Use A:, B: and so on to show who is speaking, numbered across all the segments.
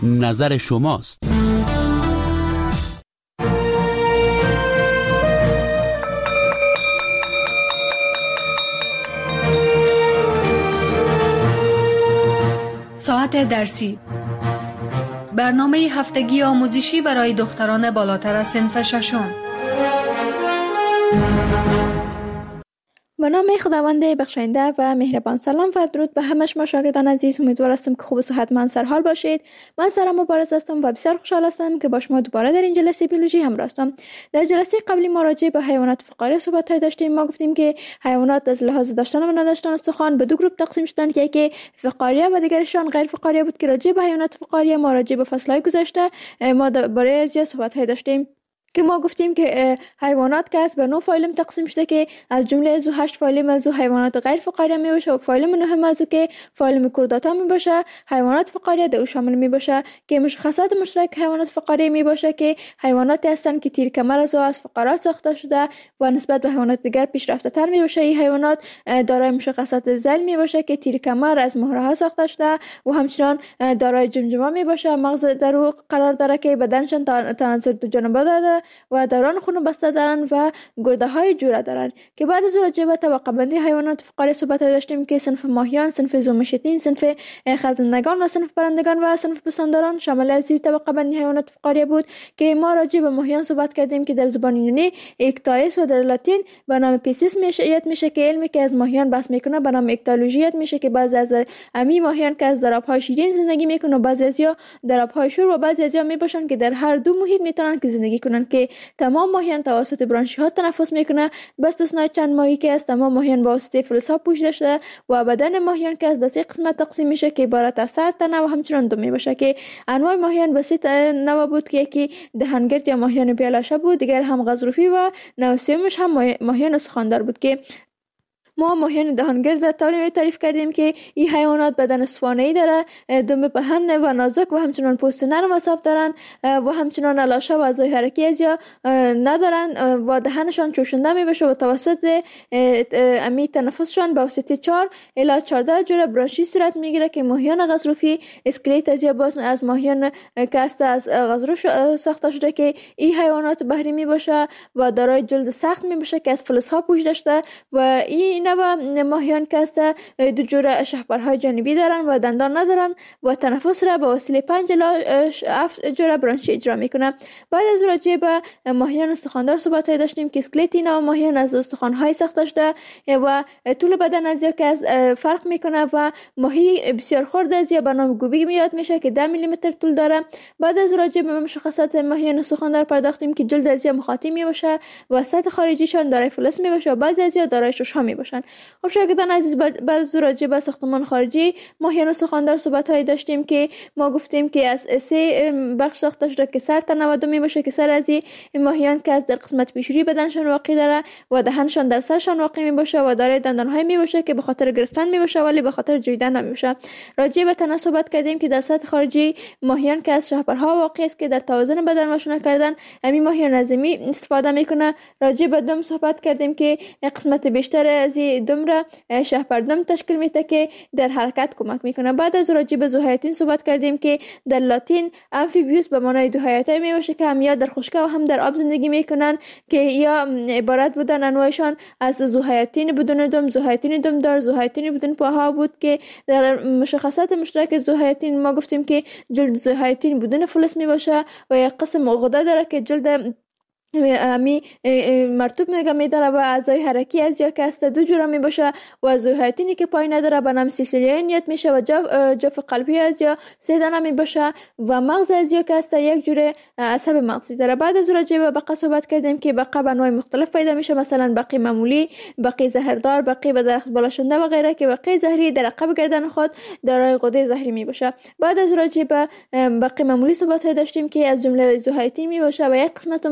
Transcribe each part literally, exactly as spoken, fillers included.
A: نظر شماست.
B: ساعت درسی، برنامه هفتگی آموزشی برای دختران بالاتر از صنف ششم.
C: به نام خداوند بخشنده و مهربان. سلام و درود به همه شما شاگردان عزیز. امیدوار هستم که خوب و صحتمند سرحال باشید. من سارا مبارز هستم و بسیار خوشحال هستم که با شما دوباره در این جلسه بیولوژی همراه هستم. در جلسه قبلی ما راجع به حیوانات فقاریه صحبت داشتیم. ما گفتیم که حیوانات از لحاظ داشتن و نداشتن استخوان به دو گروه تقسیم شدند که یکی فقاریه و دیگرشان غیر فقاریه بود. که راجع به حیوانات فقاریه ما راجع به فصل‌های گذشته ما برای زیاد صحبت داشتیم که ما گفتیم که حیوانات که از به نوع فایلم تقسیم شده که از جمله از هشت فایلم از حیوانات غیر فقاریه می باشه و فایلم نهم از که فایلم کورداتا می باشه. حیوانات فقاریه در او شامل می باشه که مشخصات مشترک حیوانات فقاریه می باشه که حیواناتی هستند که تیر کمر از از فقرات ساخته شده و نسبت به حیوانات دیگر پیشرفته تر می باشه. این حیوانات دارای مشخصات ذیل می باشه که تیر کمر از مهره ها ساخته شده و همچنان دارای جمجمه می باشه. مغز در او قرار داره که بدنشان تناسل دو جانبه داره و دوران خون بسته دارن و گرده های جوره دارن. که بعد از راجع به طبقه بندی حیوانات فقاریه صحبت داشتیم که صنف ماهیان، صنف زومشتین، صنف خزندگان و صنف پرندگان و صنف پستانداران شامل از این طبقه بندی حیوانات فقاریه بود. که ما راجع به ماهیان صحبت کردیم که در زبان یونانی اکتایس و در لاتین به نام پیسیس میشه یاد میشه که علمی که از ماهیان بحث میکنه به نام اکتالوژی یاد میشه که بعضی از امی ماهیان که از درآبهای شیرین زندگی میکنن و بعضی ازیا درآبهای شور و بعضی ازیا میباشن که در هر دو محیط میتونن که زندگی کنن. که تمام ماهیان توسط برانشی ها تنفس میکنه به استثنای چند ماهی که از تمام ماهیان با واسطه فلزها پوشیده شده و بدن ماهیان که از به سه قسمت تقسیم میشه که عبارت از سر، تنه و همچنان دم میباشه. که انواع ماهیان به سه نوع بود که یکی دهنگرد یا ماهیان بیالاشه بود، دیگر هم غضروفی و نوع سومش هم ماهیان استخواندار بود. که ما ماهیان دهانگرد طوری تعریف کردیم که این حیوانات بدن اسفانه‌ای داره، دم پهن و نازک و همچنان پوست نرم و صاف دارن و همچنان لاشه و اعضای حرکی از یا ندارن و دهنشان چوشنده میبشه و توسط امی تنفسشان به واسطه چهار الی چهارده جوره برانشی صورت میگیره. که ماهیان غضروفی اسکلت از یا باز از ماهیان که است از غضروف ساخته شده که این حیوانات بحری میباشه و دارای جلد سخت میباشه که از فلزها پوشیده شده و این و ماهیان که است دو جوره شهپرهای جانبی دارن و دندان ندارن و تنفس را به وسیله پنج الی هفت جوره برانشی اجرا میکنه. بعد از راجع به ماهیان استخواندار صحبت داشتیم که اسکلت اینا و ماهیان از استخوان‌های ساخته شده و طول بدن از یا که از فرق میکنه و ماهی بسیار خرد از یا به نام گوبی میاد میشه که ده میلی متر طول داره. بعد از راجع به مشخصات ماهیان استخواندار پرداختیم که جلد از یا مخاطی میباشه و سطح خارجیشان دارای فلز میباشه و بعضی از یا دارای شش‌ها میباشن. خب شاگردان عزیز، بعد از راجع به ساختمان خارجی ماهیان استخواندار صحبت‌هایی داشتیم که ما گفتیم که از سه بخش ساخته شده که سر، تنه و دم میباشه. که سر از این ماهیان که از در قسمت پیشروی بدنشان واقع داره و دهنشان در سرشان واقع میباشه و دارای دندان‌های میباشه که به خاطر گرفتن میباشه ولی به خاطر جویدن نمیباشه. راجع به تنه صحبت کردیم که در سطح خارجی ماهیان که از شهپرها واقع است که در توازن بدن ماشونه کردن همین ماهیان از می استفاده میکنه. راجع به دم صحبت کردیم که قسمت بیشتر از دم را شهپردم تشکیل میده که در حرکت کمک میکنه. بعد از راجع به ذوحیاتین صحبت کردیم که در لاتین امفیبیوس به معنای دو حیاتی میباشه که هم یا در خشکی و هم در آب زندگی میکنن که یا عبارت بودن انواعشان از ذوحیاتین بدون دم، ذوحیاتین دم دار، ذوحیاتین بدون پاها بود. که در مشخصات مشترک ذوحیاتین ما گفتیم که جلد ذوحیاتین بدون فلز میباشه و یک قسم غده داره که جلد امی مرطوب نگه میداره و اعضای حرکی از یا که است دو جوره می باشه و ذوحیاتینی که پای نداره به نام سیسیلیان یاد میشه و جف, جف قلبی از یا سه دانه می باشه و مغز از یا که است یک جوره عصب مغزی داره. بعد از راجع به بقا صحبت کردیم که بقا به انواع مختلف پیدا میشه، مثلا بقی معمولی، بقی زهردار، بقی به درخت بالا شونده و غیره. که بقی زهری در عقب گردن خود دارای غده زهری می باشه. بعد از راجع به بقی معمولی صحبت داشتیم که از جمله ذوحیاتین می باشه و یک قسمت عمر خود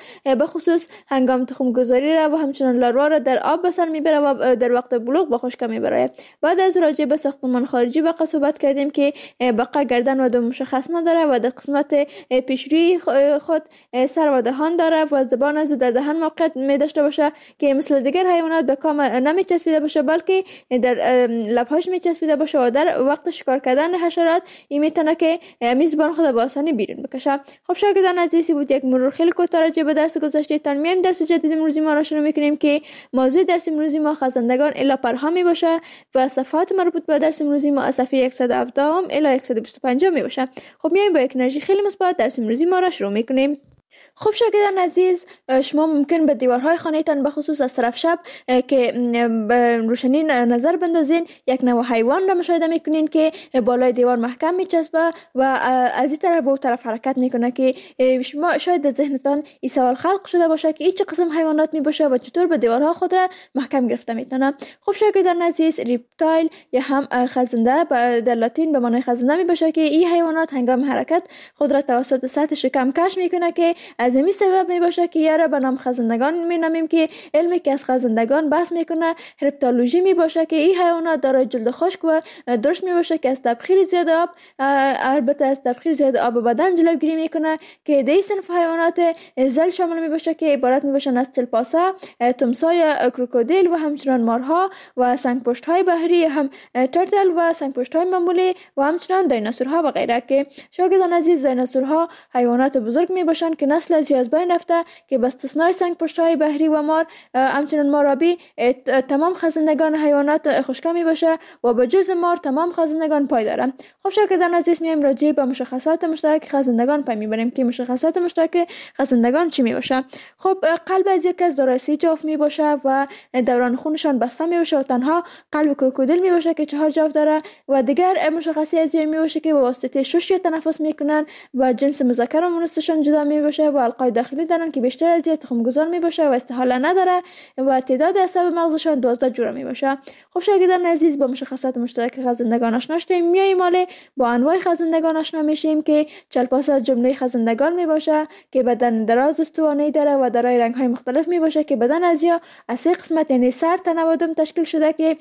C: به خصوص هنگام تخم گذاری را و همچنان لاروا را در آب به سر میبره و در وقت بلوغ به خشکی میبره. بعد از راجع به ساختمان خارجی بقا صحبت کردیم که بقا گردن و دم مشخص نداره و در قسمت پیشروی خود سر و دهان داره و زبان از در دهان موقعیت می داشته باشه که مثل دیگر حیوانات به کام نمی چسبیده باشه بلکه در لبهاش می چسبیده باشه و در وقت شکار کردن حشرات این میتونه که میزبان خود با آسانی بیرون بکشه. خب شاگردان عزیزی بود یک مرور خیلی کوتاه راجع به درس گذشته تان. میایم درس جدید امروزی ما را شروع میکنیم که موضوع درس امروزی ما خزندگان الی پرها می باشه و صفحات مربوط به درس امروزی ما از صفحه صد و هفده الی صد و بیست و پنج می باشه. خب میایم با یک انرژی خیلی مثبت درس امروزی ما را شروع میکنیم. خب شاگردان عزیز، شما ممکن به دیوارهای خانه‌تان به خصوص از طرف شب که به روشنی نظر بندازین یک نوع حیوان را مشاهده میکنین که بالای دیوار محکم میچسبه و از این طرف به اون طرف حرکت میکنه که شما شاید در ذهنتان این سوال خلق شده باشه که این چه قسم حیوانات میباشه و چطور به دیوارها خود را محکم گرفته میتونه. خب شاگردان عزیز، ریپتایل یا هم خزنده در لاتین به معنای خزنده میباشه که این حیوانات هنگام حرکت خود را توسط سطح شکم کش میکنه که از این سبب می باشه که یاره به نام خزندگان می نامیم که علمی که از خزندگان بحث میکنه هرپتولوژی می باشه که این حیوانات دارای جلد خشک و درشت می باشه که از تبخیر زیاد آب البته از تبخیر زیاد آب بدن جلوگیری میکنه که دی صنف حیوانات زل شامل می باشه که عبارت می باشن از چلپاسا، تمسای کروکودیل و همچنان مارها و سنگ پشت های بحری هم ترتل و سنگ پشت های معمولی و همچنان دیناسورها و غیره. که شاگردان عزیز، دیناسورها حیوانات بزرگ می باشن که نسل از از بین رفته که به استثنای سنگ پشت‌های بحری و مار همچنان مارابی تمام خزندگان حیوانات خشکی می باشه و به جز مار تمام خزندگان پای دارن. خب شاگردان عزیز، میایم راجع به مشخصات مشترک خزندگان پی میبریم که مشخصات مشترک خزندگان چی می باشه. خب قلب از یک از دارای سی جفت می باشه و دوران خونشان بسته می باشه و تنها قلب کروکودیل می باشه که چهار جفت داره و دیگر مشخصی از می باشه که به واسطه شش تنفس میکنن و جنس مذکر و مؤنثشان جدا می باشه و القای داخلی دارن که بیشتر از یک تخم گذار می باشه و استحاله نداره و تعداد اعصاب مغزشان دوازده جوره می باشه. خب شاگردان عزیز، با مشخصات مشترک خزندگان آشنا شدیم. میایم مال با انواع خزندگان آشنا میشیم که چلپاس از جمله خزندگان می باشه که بدن دراز استوانه‌ای داره و دارای رنگ های مختلف می باشه که بدن از یا از سه قسمت یعنی سر، تن و دم تشکیل شده که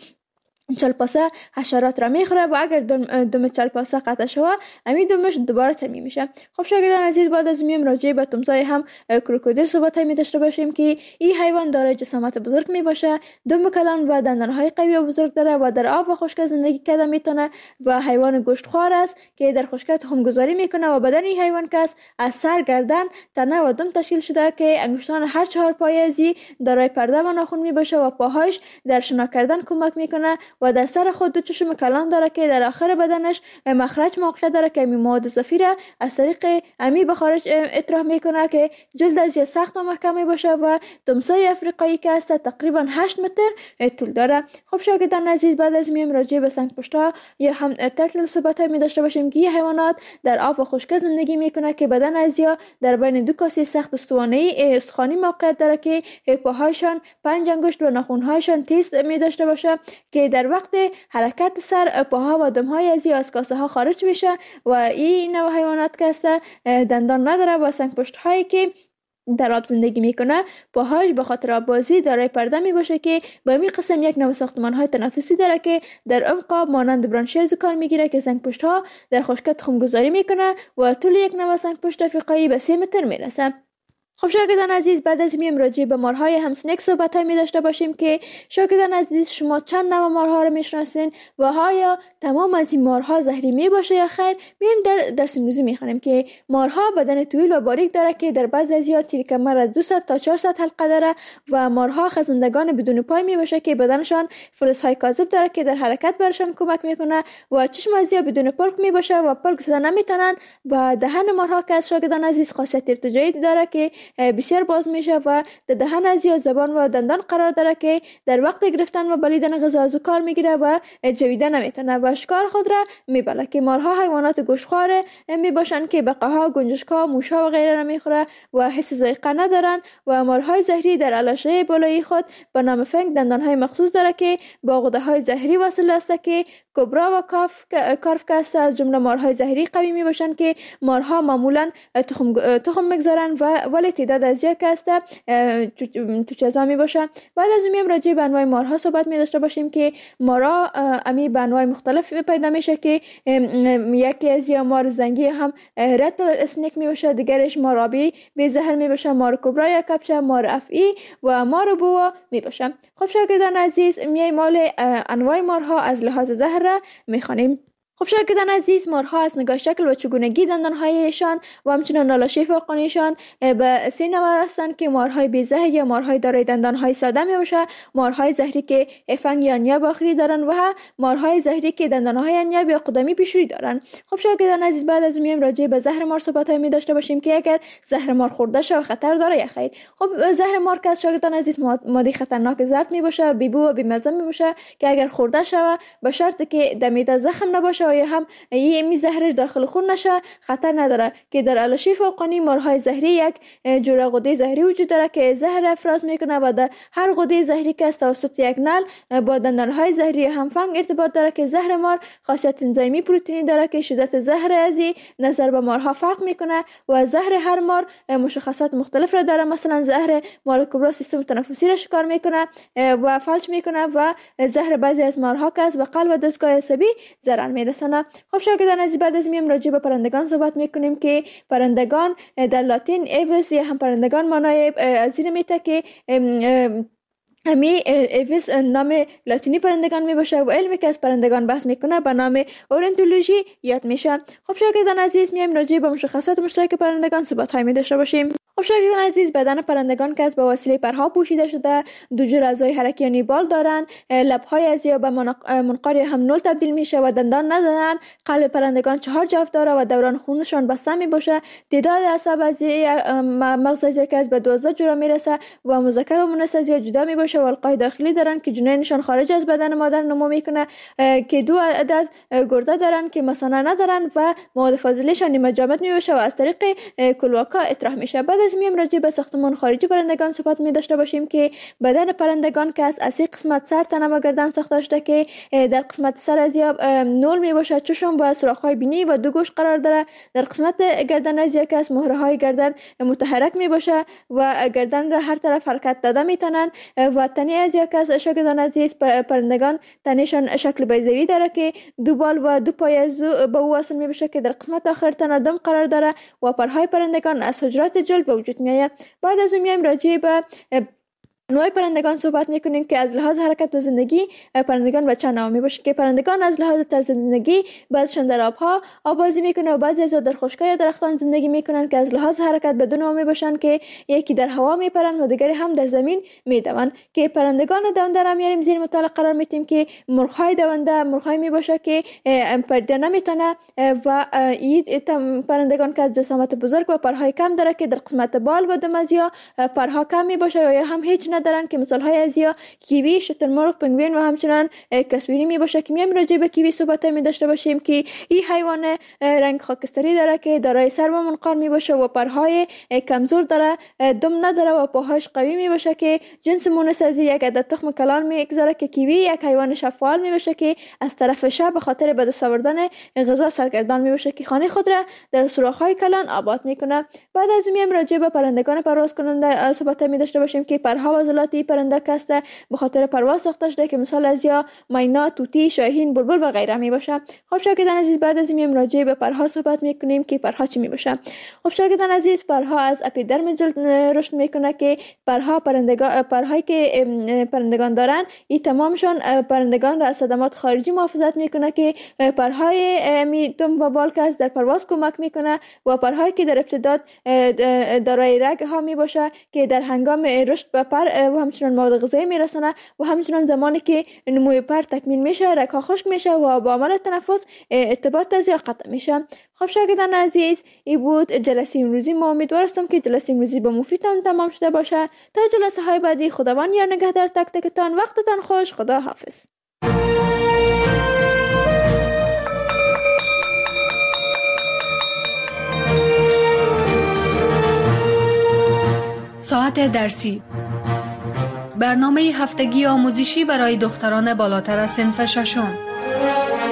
C: چلپاسه حشرات را میخوره و اگر دم, دم چلپاسه قطع شوه امی دمش دوباره ترمیم میشه. خب شاگردان عزیز، بعد از میم راجع به تمسای هم کروکودیل صحبت می داشته باشیم که این حیوان دارای جسامت بزرگ می باشه، دم کلان و دندانهای قوی و بزرگ داره و در آب و خشک زندگی کرده میتونه و حیوان گوشتخوار است که در خشکی تخم گذاری میکنه و بدن این حیوان کس از سر، گردن، تنه و دم تشکیل شده که انگشتان هر چهار پای ازی دارای پرده و ناخن می باشه و پاهاش در شنا کردن کمک میکنه و در سر خود دو چشم کلان داره که در آخر بدنش مخرج موقع داره که امی مواد اضافی را از طریق امی به خارج اطراح میکنه که جلد از یا سخت و محکم باشه و تمسای افریقایی که است تقریبا هشت متر طول داره. خب شاگردان عزیز، بعد از میم راجع به سنگ پشتا یا هم ترتل صحبت می داشته باشیم که این حیوانات در آب و خشک زندگی میکنه که بدن از یا در بین دو کاسه سخت استوانه‌ای استخوانی موقعیت داره که پاهایشان پنج انگشت و ناخن‌هایشان تیز می داشته باشه که در وقت حرکت سر، پاها و دمهای از یا از کاسه ها خارج میشه و این نوع حیوانات که است دندان نداره و سنگ پشت هایی که در آب زندگی میکنه پاهاش به خاطر آببازی دارای پرده می باشه که با این قسم یک نوع ساختمان های تنفسی داره که در عمق آب مانند برانشیز کار میگیره که سنگ پشت ها در خشکی تخم گذاری میکنه و طول یک نوع سنگ پشت افریقایی به سه متر میرسه. خب شاگردان عزیز، بعد از میم راجع به مارهای همسنک صحبت های می داشته باشیم که شاگردان عزیز، شما چند نوع مارها رو میشناسین و آیا تمام از این مارها زهری می باشه یا خیر؟ میم در درس امروزی می خوانیم که مارها بدن طویل و باریک داره که در بعضی از یا تیر کمر از دویست تا چهارصد حلقه داره و مارها خزندگان بدون پای می باشه که بدنشان فلزهای کاذب داره که در حرکت برشان کمک میکنه و چشم از یا بدون پلک می باشه و پلک زدن نمیتونن و دهن مارها که از شاگردان عزیز خاصیت ارتجاعی داره که بسیار باز میشه و در دهن از یا زبان و دندان قرار داره که در وقت گرفتن و بلیدن غذا از کار میگیره و جویدن نمیتونه و شکار خود را میبله. که مارها حیوانات گوشتخوار میباشن که بقاها، گنجشکا، موشها و غیره را میخوره و حس ذائقه ندارن و مارهای زهری در علاشه بالایی خود به نام فنگ دندانهای مخصوص داره که با غده‌های زهری وصل است که کبرا و کاف کارفک است. از جمله مارهای زهری قوی می باشند که مارها معمولا تخم تخم میگذارند و ولی تعداد از یک است تو چیزا می باشه. بعد از اون راجع به انواع مارها صحبت می داشته باشیم که مارها امی به انواع مختلف پیدا میشه که یکی از یا مار زنگی هم رتل اسنیک می باشه، دیگرش مار آبی به زهر می باشه، مار کبرا یا کپچه، مار افعی و مار بوا می باشه. خب شاگردان عزیز، میای مال انواع مارها از لحاظ زهر میخوانیم. خب شاگردان عزیز، مارها از نگاه شکل و چگونگی دندانهایشان و همچنین نالاشی فوقانیشان به سه نوع هستند که مارهای بی‌زهر یا مارهای دارای دندانهای ساده می باشه، مارهای زهری که فنگ یا نیاب آخری دارند و مارهای زهری که دندانهای نیاب یا قدمی پیشروی دارند. خب شاگردان عزیز، بعد از میایم راجع به زهر مار صحبت می داشته باشیم که اگر زهر مار خورده شود خطر داره یا خیر. خب زهر مار که از شاگردان عزیز ماده خطرناک زرد می باشه، بی بو و بی مزه می باشه که اگر خورده شود به شرطی که دمیده زخم نباشه یا هم یه می زهرش داخل خون نشه خطر نداره. که در علاشی فوقانی مارهای زهری یک جوره غده زهری وجود داره که زهر افراز میکنه و در هر غده زهری که توسط یک نل با دندانهای زهری هم فنگ ارتباط داره که زهر مار خاصیت انزیمی پروتئینی داره که شدت زهر ازی نظر به مارها فرق میکنه و زهر هر مار مشخصات مختلف را داره. مثلا زهر مار کبرا سیستم تنفسی را شکار میکنه و فلج میکنه و زهر بعضی از مارها که از به قلب و دستگاه عصبی ضرر میرسونه. خب شاگردان عزیز، بعد از میم راجع به پرندگان صحبت میکنیم که پرندگان در لاتین ایوس یا هم پرندگان معنای از این میته که امی ایوس نام لاتینی پرندگان می باشه و علمی که از پرندگان بحث میکنه به نام اورنتولوژی یاد میشه. خب شاگردان عزیز، میایم راجع به مشخصات مشترک پرندگان صحبت های می داشته باشیم. خب شاگردان عزیز، بدن پرندگان که از به وسیله پرها پوشیده شده، دو جور اعضای حرکی یعنی بال دارن، لبهای از یا به منقار هم نول تبدیل میشه و دندان ندارن. قلب پرندگان چهار جفت داره و دوران خونشان بسته می باشه. تعداد اعصاب از مغز از که از به دوازده جوره میرسه و مذکر و مؤنث از جدا می باشه و القای داخلی دارن که جنینشان خارج از بدن مادر نمو میکنه که دو عدد گرده دارن که مثانه ندارن و مواد فاضلهشان نیمه جامد می باشه و از طریق کلواکا اطراح میشه. بعد از میم راجع به ساختمان خارجی پرندگان صحبت می داشته باشیم که بدن پرندگان که از اسی قسمت سر، تنه و گردن ساخته شده که در قسمت سر از یا نول می باشه، چشم با سوراخ‌های بینی و دو گوش قرار داره. در قسمت گردن از یا که از مهره های گردن متحرک می باشه و گردن را هر طرف حرکت داده میتونن و تنه از یا که از شاگردان عزیز پرندگان تنشان شکل بیضوی داره که دو بال و دو پای از به او وصل می بشه که در قسمت آخر تنه دم قرار داره و پرهای پرندگان از حجرات جلد به وجود میآید. بعد از اون میایم راجع به نوع پرندگان صحبت میکنیم که از لحاظ حرکت و زندگی پرندگان به چند نوع میباشه که پرندگان از لحاظ طرز زندگی بعضیشان در آبها آبازی میکنه و بعضی از در خشکی یا درختان زندگی میکنن که از لحاظ حرکت به دو نوع میباشن که یکی در هوا میپرن و دیگری هم در زمین میدون. که پرندگان دونده را میاریم زیر مطالعه قرار میدیم که مرغ‌های دونده مرغ‌های میباشه که پرنده نمیتونه و این پرندگان که از جسامت بزرگ و پرهای کم داره که در قسمت بال و دمزیا پرها کم میباشه و یا هم هیچ ندارن که مثال های از یا کیوی، شترمرغ، پنگوئن و همچنان کسوری می باشه. که میایم راجع به کیوی صحبت می داشته باشیم که این حیوان رنگ خاکستری داره که دارای سر و منقار می باشه و پرهای کمزور داره، دم نداره و پاهاش قوی می باشه که جنس مونس از یک عدد تخم کلان میگذاره. که کیوی یک حیوان شفال می باشه که از طرف شب به خاطر به دست آوردن غذا سرگردان می باشه که خانه خود را در سوراخ‌های کلان آباد میکنه. بعد از میایم راجع به پرندگان پرواز کننده صحبت می داشته باشیم که پرها عضلاتی پرنده کسته به خاطر پرواز ساخته شده که مثال از یا مینا، طوطی، شاهین، بلبل و غیره می باشه. خب شاگردان عزیز، بعد از میایم راجع به پرها صحبت میکنیم که پرها چی می باشه. خب شاگردان عزیز، پرها از اپیدرم جلد رشد میکنه که پرها پرندگان پرهایی که پرندگان دارن این تمامشون پرندگان را از صدمات خارجی محافظت میکنه که پرهای میتم و بال که در پرواز کمک میکنه و پرهایی که در ابتداد دارای رگ ها می باشه که در هنگام رشد به پر و همچنان مواد غذایی میرسونه و همچنان زمانی که نموی پر تکمیل میشه رگ ها خشک میشه و با عمل تنفس ارتباط از یا قطع میشه. خب شاگردان عزیز، این بود جلسه امروزی. ما امیدوارم که جلسه امروزی به مفیدتان تمام شده باشه. تا جلسه های بعدی، خداوند یار نگهدار تک تکتان. وقتتان خوش. خدا حافظ.
B: ساعت درسی، برنامه هفتگی آموزشی برای دختران بالاتر از صنف ششم.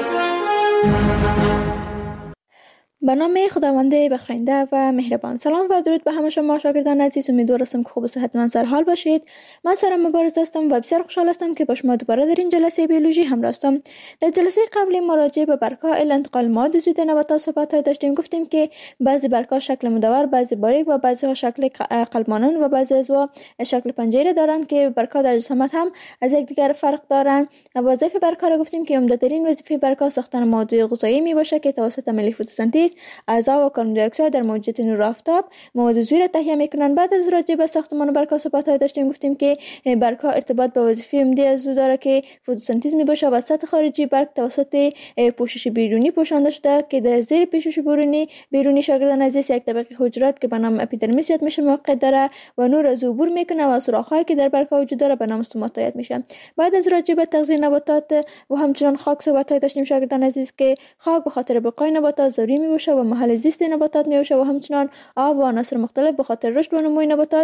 C: به نام خداوند بخشنده و مهربان. سلام و درود به همه شما شاگردان عزیز. امیدوار هستم که خوب و صحتمند سر حال باشید. من سارا مبارز هستم و بسیار خوشحال هستم که با شما دوباره در این جلسه بیولوژی همراه هستم. در جلسه قبلی ما راجع به برگ‌ها الی انتقال مواد عضوی در نباتات صحبت داشتیم. گفتیم که بعضی برگ‌ها شکل مدور، بعضی باریک و بعضی ها شکل قلب مانند و بعضی عضوها شکل پنجره دارند که برگ‌ها در جسامت هم از یکدیگر فرق دارند. وظایف برگ‌ها را گفتیم که عمده‌ترین وظیفه برگ‌ها ساختن مواد غذایی میباشه که توسط عملیه فتوسنتز اعضا و کاربن دی اکساید در موجودیت نور آفتاب مواد عضوی را تهیه میکنند. بعد از راجع به ساختمان برگ‌ها صحبت داشتیم. گفتیم که برگ‌ها ارتباط به وظیفه عمده عضو داره که فتوسنتز میباشه و سطح خارجی برگ توسط پوشش بیرونی پوشانده شده که در زیر پوشش بیرونی بیرونی شاگردان عزیز یک طبقه حجرات که به نام اپیدرمیس یاد میشه موقع داره و نور از عبور میکنه و سوراخ‌هایی که در برگ‌ها وجود داره به نام استومات یاد میشه. بعد از راجع به تغذیه نباتات و همچنان خاک صحبت داشتیم شاگردان عزیز که خاک به خاطر بقای نباتات ضروری میباشه و محل زیست نباتات میباشه و همچنان آب و عناصر مختلف به خاطر رشد و نمو نباتات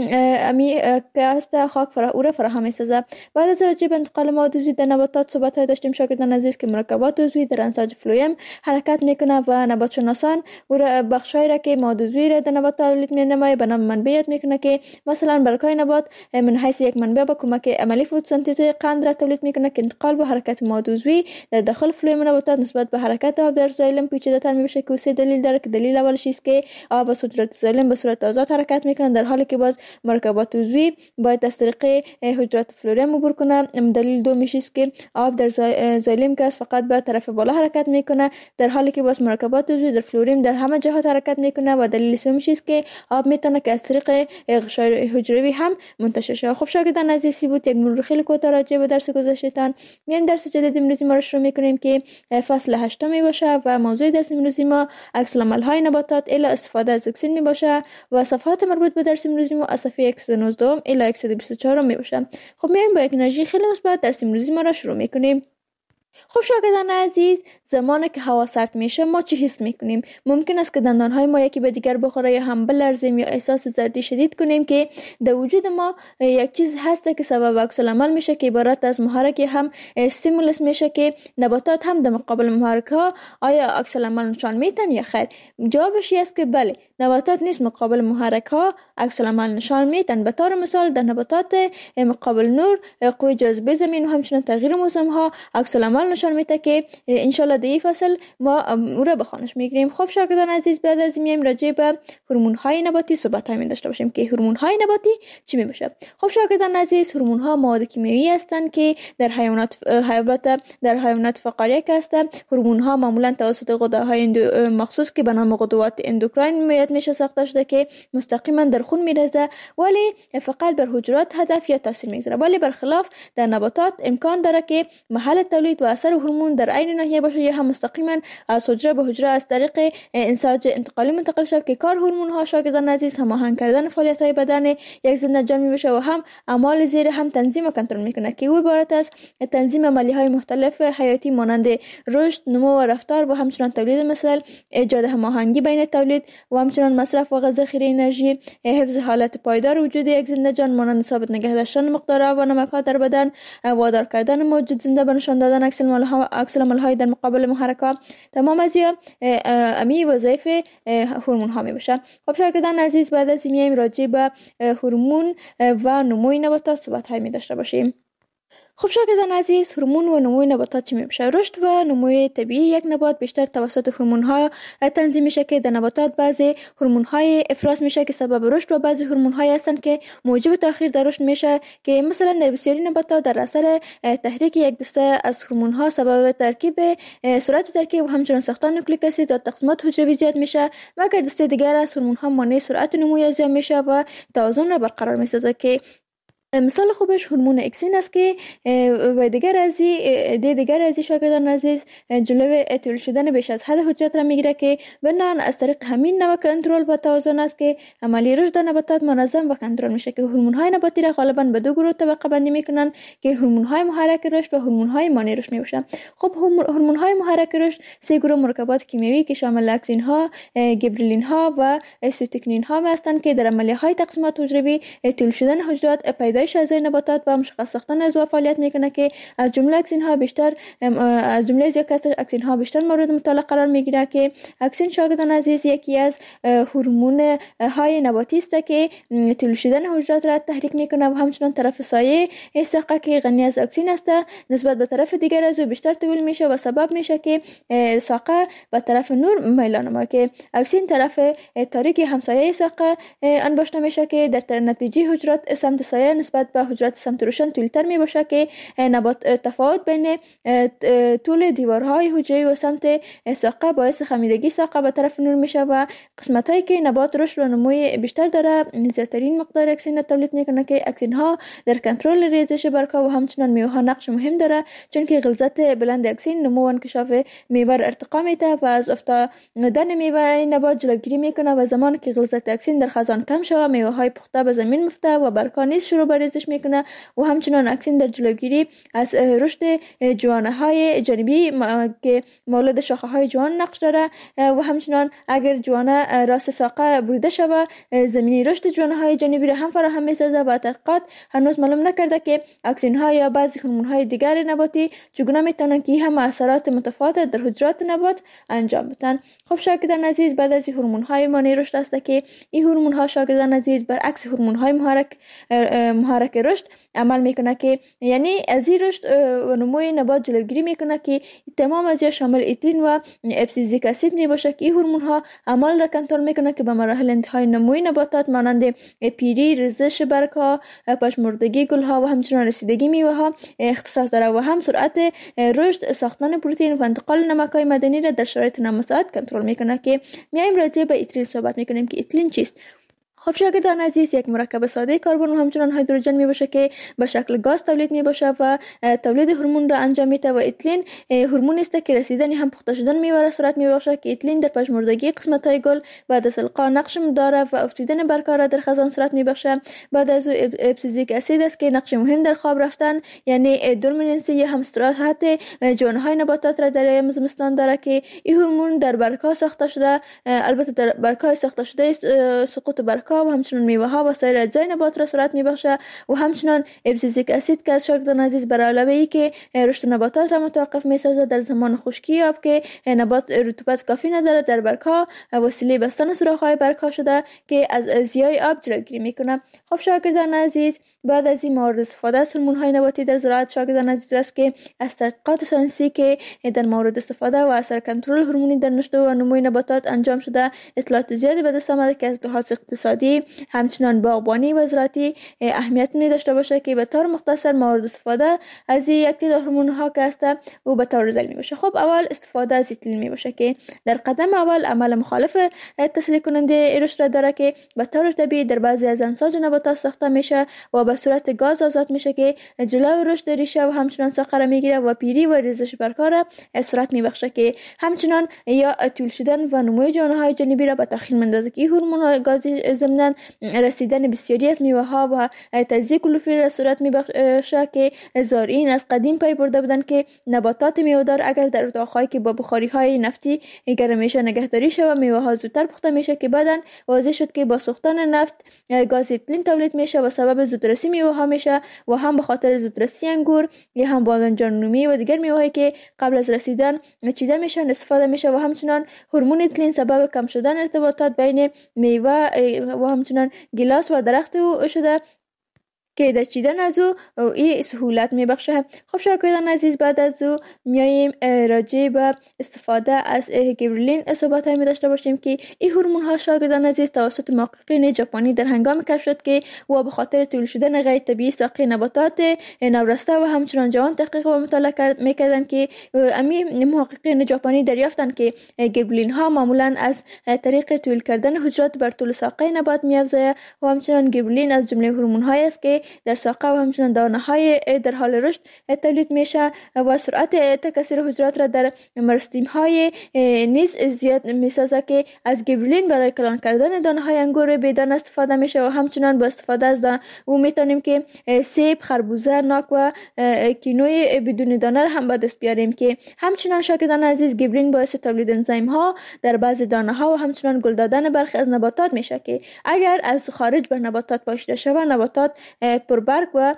C: امی که است خاک فرا او را فراهم میسازه. بعد از راجع به انتقال مواد عضوی در نباتات صحبت داشتیم شاگردان عزیز که مرکبات عضوی در انساج فلویم حرکت میکنه و نبات شناسان او را بخشایی را که مواد عضوی را در نبات تولید مینماید به نام منبع یاد میکنه که مثلا برگ‌های نبات من حیث یک منبع با کمک عملی فتوسنتز قند را تولید میکنه که انتقال و حرکت مواد عضوی در داخل فلویم نباتات نسبت به حرکت آب در زایلم پیچیده‌تر میشه که سه دلیل داره که دلیل اولش است که آب از حجرات زایلم به صورت آزاد حرکت میکنه در حالی که باز مرکبات عضوی باید از طریق حجرات فلوریم عبور کنه. دلیل دومیش است که آب در زایلم که فقط به طرف بالا حرکت میکنه در حالی که باز مرکبات عضوی در فلوریم در همه جهات حرکت میکنه و دلیل سومیش است که آب میتونه که از طریق غشای حجروی هم منتشر شه. خب شاگردان عزیزی بود یک مرور خیلی کوتاه راجع به درس گذشته‌تان. میایم درس جدید امروزی ما رو شروع میکنیم که فصل هشتم میباشه و موضوع درس امروزی ما عکس‌العمل‌های نباتات الی استفاده از اکسیر می باشه و صفحات مربوط به درس امروزی ما از صفحه صد و نوزده الی صد و بیست و چهار می باشه. خب میایم با یک انرژی خیلی مثبت درس امروزی ما را شروع میکنیم. خب شاگردان عزیز، زمانی که هوا سرد میشه ما چی حس میکنیم؟ ممکن است که دندانهای ما یکی به دیگر بخوره یا هم بلرزیم یا احساس زردی شدید کنیم که در وجود ما یک چیز هست که سبب عکس‌العمل میشه که عبارت از محرک هم استیمولس میشه که نباتات هم در مقابل محرک ها آیا عکس‌العمل نشان میتن یا خیر؟ جوابش است که بله، نباتات نیز مقابل محرک ها عکس‌العمل نشان میتن. به طور مثال در نباتات مقابل نور، قوه جاذبه زمین و همچنین تغییر موسم ها عکس‌العمل نشان میده که انشالله در این فصل ما او را به خوانش میگیریم. خب شاگردان عزیز، بعد از این راجع به هورمون های نباتی صحبت می داشته باشیم که هورمون های نباتی چی می باشه. خب شاگردان عزیز، هورمون ها مواد کیمیایی هستند که در حیوانات حیوانات در حیوانات فقاریه که هستند. هورمون ها معمولا توسط غده‌های مخصوص که به نام غدوات اندوکراین میاد میشه ساخته شده که مستقیما در خون میرزه ولی فقط بر حجرات هدف یا تاثیر میگذاره. ولی برخلاف در نباتات امکان داره که محل تولید و اثر هورمون در عین ناحیه باشه یا هم مستقیما از حجره به حجره از طریق انساج انتقالی منتقل شود که کار هورمون ها شاگردان عزیز هماهنگ کردن فعالیت های بدن یک زنده جان میشه و هم اعمال زیر هم تنظیم و کنترل میکنه که او عبارت از تنظیم عملی های مختلف حیاتی مانند رشد، نمو و رفتار و همچنین تولید مثل ایجاد هماهنگی بین تولید و همچنین مصرف و ذخیره انرژی، حفظ حالت پایدار وجود یک زنده جان مانند ثابت نگه داشتن مقدار آب و نمک ها در بدن، وادار کردن موجود زنده به نشان دادن عکس‌العمل های در مقابل محرکات. تمام از یا امی وظایف هورمون ها می باشه. خب شاگردان عزیز، بعد از این میایم راجع به هورمون و نموی نباتات صحبت های می داشته باشیم. خب شاگردان عزیز، هورمون و نموی نباتات چی میشه؟ رشد و نموی طبیعی یک نبات بیشتر توسط هورمون ها تنظیم میشه که در نباتات بعضی هورمون های افراز میشه که سبب رشد و بعضی هورمون های هستن که موجب تاخیر در رشد میشه که مثلا در بسیاری نباتات در اثر تحریک یک دسته از هورمون ها سبب ترکیب سرعت ترکیب و همچنین ساختن نوکلیک اسید در تقسیمات حجروی زیاد میشه و اگر دسته دیگر از هورمون ها مانع سرعت نمو زیاد میشه و توازن را برقرار میسازه که مثال خوبش هورمون اکسین است که و دیگر از دی دیگر از شاگردان عزیز جلوی تولید شدن بیش از حد حجرات را میگیره که بنان از طریق همین نوع کنترل و توازن است که عملی رشد نباتات منظم و کنترل میشه که هورمون های نباتی را غالبا به دو گروه طبقه بندی میکنن که هورمون های محرک رشد و هورمون های مانع رشد میباشن. خب هورمون های محرک رشد سه گروه مرکبات کیمیایی که شامل اکسین ها، گیبرلین ها و سیتوکینین ها هستند که در عملیه های تقسیمات حجروی تولید شدن حجرات پیدا افزایش اعضای نباتات و مشخص ساختن عضو فعالیت میکنه که از جمله اکسین ها بیشتر از جمله زیادکست اکسین ها بیشتر مورد مطالعه قرار میگیره که اکسین شاگردان عزیز یکی از هورمون های نباتی است که طول شدن حجرات را تحریک میکنه و همچنان طرف سایه ساقه که غنی از اکسین است نسبت به طرف دیگر عضو بیشتر طول میشه و سبب میشه که ساقه به طرف نور میلان ما که اکسین طرف تاریک همسایه ساقه انباشته میشه که در نتیجه حجرات سمت سایه نسبت به حجرات سمت روشن طولتر می باشه که نبات تفاوت بین طول دیوارهای حجره و سمت ساقه باعث خمیدگی ساقه به طرف نور میشه و قسمت هایی که نبات رشد و نموی بیشتر داره زیادترین مقدار اکسین تولید میکنه که اکسین ها در کنترل ریزش برگ‌ها و همچنان میوه ها نقش مهم داره چون که غلظت بلند اکسین نمو و انکشاف میوه ارتقا میده و از افتادن میوه نبات جلوگیری میکنه و زمانی که غلظت اکسین در خزان کم شود میوه های پخته به زمین مفته و برگ‌ها نیز شروع به ریزش میکنه و همچنان اکسین در جلوگیری از رشد جوانه های جانبی که مولد شاخه های جوان نقش داره و همچنان اگر جوانه راست ساقه بریده شود زمینی رشد جوانه های جانبی را هم فراهم میسازه و تحقیقات هنوز معلوم نکرده که اکسین ها یا بعضی هورمون های دیگر نباتی چگونه میتونن که هم اثرات متفاوت در حجرات نبات انجام بدن. خب شاگردان عزیز بعد از هورمون های مانع رشد است که این هورمون ها شاگردان عزیز برعکس هورمون های محرک محرک رشد عمل میکنه که یعنی از این رشد و نموی نبات جلوگیری میکنه که تمام از شامل ایترین و ابسیزیک اسید می باشه که این هورمون ها عمل را کنترل میکنه که به مراحل انتهای نموی نباتات مانند پیری، ریزش برگ‌ها، پژمردگی گل‌ها و همچنین رسیدگی میوه ها اختصاص داره و هم سرعت رشد، ساختن پروتئین و انتقال نمک‌های معدنی را در شرایط نامساعد کنترل میکنه که میایم راجع به ایترین صحبت میکنیم که ایترین چیست. خب شاگردان عزیز یک مرکب ساده کربن و همچنان هیدروژن می باشه که به شکل گاز تولید می باشه و تولید هورمون را انجام میده و ایتیلین هورمون است که رسیدن هم پخته شدن میوه را صورت می باشه که ایتیلین در پژمردگی قسمت های گل بعد از القا نقش داره و افتیدن برگ‌ها را در خزان صورت می باشه. بعد از ابسیزیک اسید است که نقش مهم در خواب رفتن یعنی دورمیننسی یا هم استراحت جوانه های نباتات را در ایام زمستان داره که این هورمون در برگ‌ها ساخته شده، البته در برگ‌های ساخته شده سقوط برگ‌ها و همچنان میوه ها و سایر اجزای نبات را سرعت میبخشه و همچنان ابسیزیک اسید که از شاگردان عزیز بر علاوه ای که رشد نباتات را متوقف میسازه در زمان خشکی آب که نبات رطوبت کافی نداره در برگ‌ها وسیله بستن سوراخ‌های برگ‌ها شده که از ضیاع آب جلوگیری میکنه. خب شاگردان عزیز بعد از این مورد استفاده از هورمون‌های نباتی در زراعت شاگردان عزیز است که از تحقیقات ساینسی که در مورد استفاده و اثر کنترل هورمونی در رشد و نمو نباتات انجام شده اطلاعات زیادی به دست آمده که از لحاظ اقتصادی همچنان باغبانی و زراعتی اهمیت می داشته باشه که به طور مختصر مورد استفاده از یک تعداد هورمون ها که است او به طور زل می باشه. خب اول استفاده از ایتیلین می باشه که در قدم اول عمل مخالف تسریع کننده رشد را داره که به طور طبیعی در بعضی از انساج نباتات ساخته میشه و به صورت گاز آزاد میشه که جلو رشد ریشه و همچنان ساقه را میگیره و پیری و ریزش برگ‌ها را سرعت میبخشه که همچنان یا طول شدن و نمو جوانه های جانبی را به تأخیر میندازه که هورمون گازی ضمن رسیدن بسیاری از میوه ها و تجزیه کلروفیل را صورت میبخشه که زارعین از قدیم پی برده بودن که نباتات میوه‌دار اگر در اتاق‌هایی که با بخاری های نفتی گرمیشه نگهداری شود میوه ها زودتر پخته میشه که بعداً واضح شد که با سوختن نفت گاز ایتیلین تولید میشه و سبب زودرسی میوه ها میشه و هم به خاطر زودرسی انگور یا هم بادمجان رومی و دیگر میوه‌هایی که قبل از رسیدن چیده میشن استفاده میشه و همچنان هورمون ایتیلین سبب کم شدن ارتباطات بین میوه و همچنان گیلاس و درخت او شده که در چیدن از او این سهولت میبخشه. خب شاگردان عزیز بعد از او میاییم راجع به استفاده از گیبرلین صحبت های می داشته باشیم که این هورمون ها شاگردان عزیز توسط محققین ژاپنی در هنگام کشف شد که و به خاطر طول شدن غیر طبیعی ساقه نباتات نورسته و همچنان جوان تحقیق و مطالعه میکردن که امی محققین ژاپنی دریافتن که گیبرلین ها معمولا از طریق طول کردن حجرات بر طول ساقه نبات میافزایه و همچنان گیبرلین از جمله هورمون های است که در ساقه و همچنان دانه های در حال رشد تولید میشه و سرعت تکثیر حجرات را در مرستیم های نیز زیاد میسازه که از گیبرلین برای کلان کردن دانه های انگور بیدان استفاده میشه و همچنان با استفاده از او میتونیم که سیب، خربوزه، ناک و کینوی بدون دانه هم به دست بیاریم که همچنان شاگردان عزیز گیبرلین باعث تولید انزیم ها در بعضی دانه ها و همچنان گل دادن برخی از نباتات میشه که اگر از خارج بر نباتات پاشیده شود نباتات پربرگ و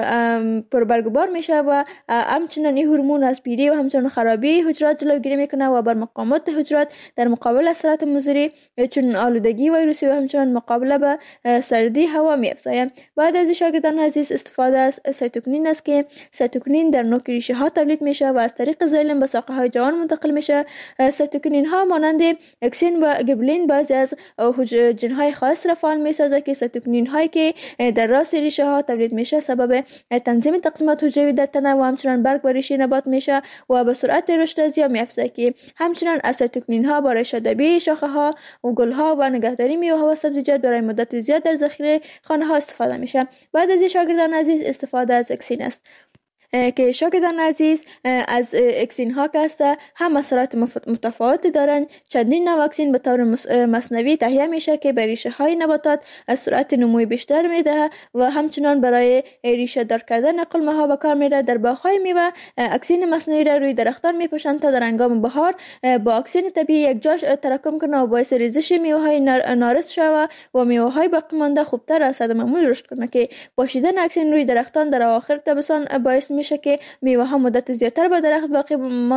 C: پربرگبار میشه و همچنین این هورمون از پیری و همچنین خرابی حجرات جلوگیری میکنه و بر مقاومت حجرات در مقابل اثرات مضر چون آلودگی ویروسی و همچنین مقابله به سردی هوا می‌افزاید. بعد از شاگردان عزیز استفاده از سایتوکینین است که سایتوکینین در نوک ریشه ها تولید میشه و از طریق زایلم به ساقه های جوان منتقل میشه. سایتوکینین ها مانند اکسین و گبلین بعضی از جن های خاص را فعال میسازه که سایتوکینین هایی که در راست ریشه ها تولید میشه سبب تنظیم تقسیمات حجروی در تنه و همچنین برگ و ریشه نبات میشه و به سرعت رشد از یا می‌افزاید که همچنین از سایتوکینین ها برای شادابی شاخه ها و گل ها و نگهداری میوه ها و سبزیجات برای مدت زیاد در ذخیره خانه ها استفاده میشه. بعد از شاگردان عزیز استفاده از اکسین است که شاگردان عزیز از اکسین ها که است هم اثرات متفاوتی دارند. چندین نوع اکسین به طور مصنوعی تهیه میشه که به ریشه های نباتات سرعت نموی بیشتر میده و همچنان برای ریشه دار کردن قلمه ها به کار میره. در باغ های میوه اکسین مصنوعی را روی درختان میپوشند تا در هنگام بهار با اکسین طبیعی یک جا تراکم کنه و باعث ریزش میوه های نارس شود و میوه های باقی مانده خوبتر از حد معمول رشد کنه که پاشیدن اکسین روی درختان در اواخر تابستان باعث میشه که میوه ها مدت زیادتر به درخت باقی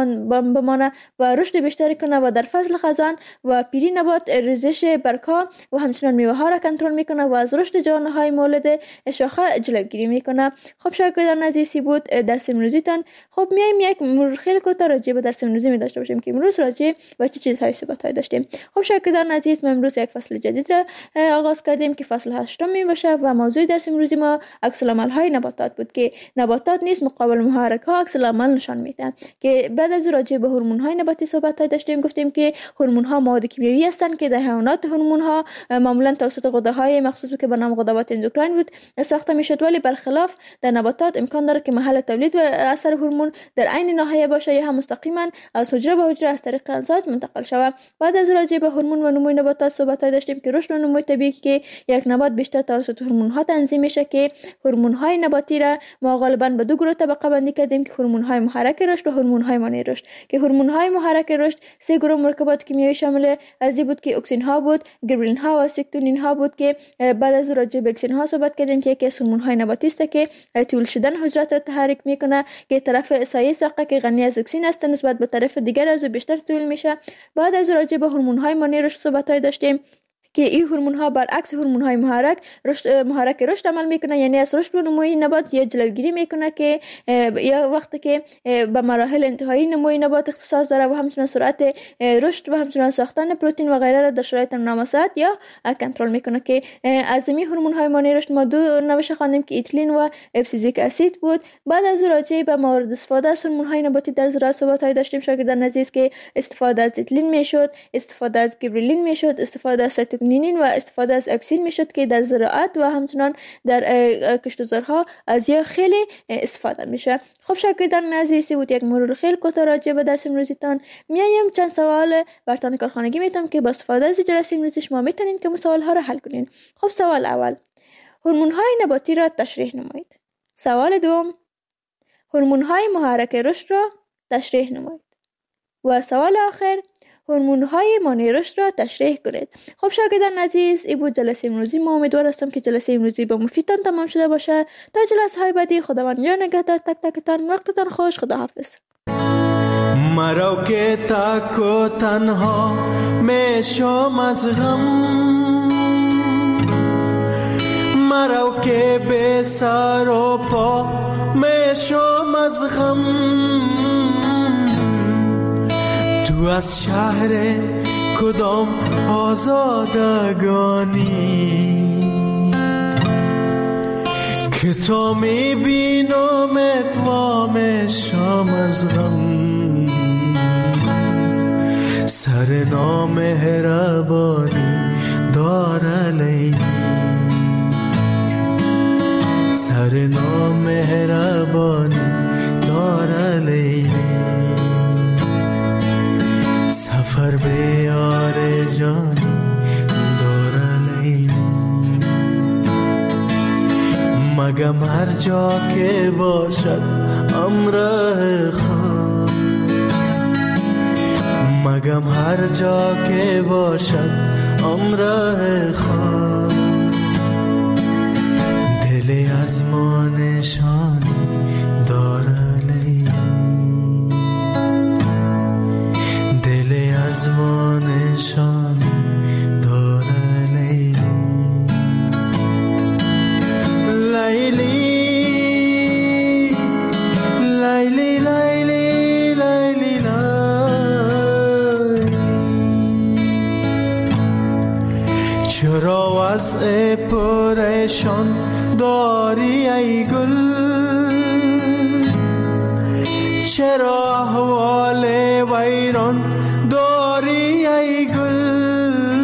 C: بمانه و رشد بیشتری کنه و در فصل خزان و پیری نبات ریزش برگ‌ها و همچنین میوه ها را کنترل میکنه و از رشد جوانه های مولد شاخه جلوگیری میکنه. خب شاگردان عزیزی بود درس امروزیتان. خب میایم یک مرور خیلی کوتاه راجع به درس امروزی می داشته باشیم که امروز راجع به چه چیزهای صحبت های داشتیم. خب شاگردان عزیز ما امروز یک فصل جدید را آغاز کردیم که فصل هشتم می باشه و موضوع درس امروزی ما عکس العمل های نباتات بود که نباتات نیز مقابل محرک ها عکس العمل نشان میدن. که بعد از راجع به هورمون های نباتی صحبت های داشتیم. گفتیم که هورمون ها مواد کیمیایی هستند که در حیوانات هورمون ها معمولا توسط غده های مخصوص که به نام غدوات اندوکراین بود ساخته میشد، ولی برخلاف در نباتات امکان داره که محل تولید و اثر هورمون در عین ناحیه باشه یا هم مستقیما از حجره به حجره از طریق امزاج منتقل شود. بعد از راجع به هورمون و نموی نباتات صحبت های داشتیم که رشد و نموی طبیعی که یک نبات بیشتر توسط هورمون ها تنظیم میشه که هورمون های نباتی را ما غالبا به دو گروه طبقه بندی کردیم که هورمون های محرک رشد و هورمون های مانع رشد. که هورمون های محرک رشد سه گروه مرکبات کیمیایی شامل از این بود که اکسین ها بود، گبرلین ها و سیکتونین ها بود. که بعد از راجع به اکسین ها صحبت کردیم که یکی از هورمون های نباتی است که طول شدن حجرات را تحریک میکنه که طرف سایه ساقه که غنی از اکسین است نسبت به طرف دیگر از بیشتر طول میشه. بعد از راجع به هورمون های مانع رشد صحبت های داشتیم که این هورمون ها برعکس هورمون های محرک رشد محرک رشد عمل میکنه، یعنی از رشد و نموی نبات یا جلوگیری میکنه که یا وقتی که به مراحل انتهایی نموی نبات اختصاص داره و همچنین سرعت رشد و همچنین ساختن پروتئین و غیره را در شرایط نامساعد یا کنترل میکنه. که از این هورمون های مانع رشد ما دو نوش خواندیم که ایتیلین و ابسیزیک اسید بود. بعد از راجع به موارد استفاده از هورمون های نباتی در زراعت صحبت های داشتیم شاگردان عزیز که استفاده از ایتیلین میشد، استفاده از گبرلین میشد، استفاده از سایتوکینین و استفاده از اکسین میشد که در زراعت و همچنان در کشت و زارها از یا خیلی استفاده میشه. خب شاگردان عزیزی بود یک مرور خیلی کوتاه راجع به درس امروزیتان. میایم چند سوال برتان کارخانگی میتونم که با استفاده از جلسه امروزی شما میتونین که سوال ها را حل کنین. خب سوال اول، هورمون های نباتی را تشریح نمایید. سوال دوم، هورمون های محرک رشد را تشریح نمایید. و سوال آخر، هورمون های مانع رشد را تشریح کنید. خب شاگردان عزیز این بود جلسه امروزی. ما امیدوار هستم که جلسه امروزی با مفیدتان تمام شده باشه. تا جلسه های بعدی خداوند یار نگهدار تک تکتان. وقتتان خوش. خداحافظ.
A: مرا که تک و تنها میشم از غم، مرا که به سر و پا میشم از غم، تو از شهر کدام آزادگانی که تو میبینمت و میشم از غم، سر نامهربانی داره لیلی، سر نامهربانی داره لیلی، سفر به یار جانی داره لیلی، مگم هر جا که باشد امره خواه، مگم هر جا که باشد امره خواه، دل از ما نشانی داره لیلی، دل از ما نشانی داره لیلی. لیلی لیلی لیلی لیلی لیلی، چرا وضع پریشان داری ای گل، چرا احوال ویران